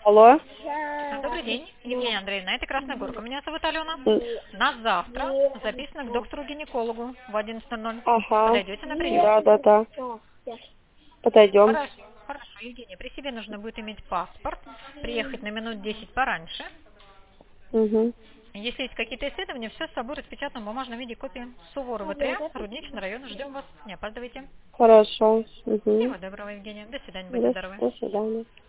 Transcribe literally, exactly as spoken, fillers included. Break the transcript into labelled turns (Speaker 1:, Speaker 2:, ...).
Speaker 1: Алло.
Speaker 2: Добрый день, Евгения Андреевна, это Красная Горка. Меня зовут Алена.
Speaker 1: М,
Speaker 2: На завтра записано к доктору-гинекологу в одиннадцать ноль ноль.
Speaker 1: Ага.
Speaker 2: Подойдете на прием?
Speaker 1: Да, да, да. Подойдем.
Speaker 2: Хорошо, хорошо, Евгения. При себе нужно будет иметь паспорт, приехать на минут десять пораньше.
Speaker 1: Угу.
Speaker 2: Если есть какие-то исследования, все с собой распечатано в бумажном виде копии. Суворова три, Рудничный район. Ждем вас. Не опаздывайте.
Speaker 1: Хорошо. Угу.
Speaker 2: Всего доброго, Евгения. До свидания, будьте
Speaker 1: До,
Speaker 2: здоровы.
Speaker 1: до свидания.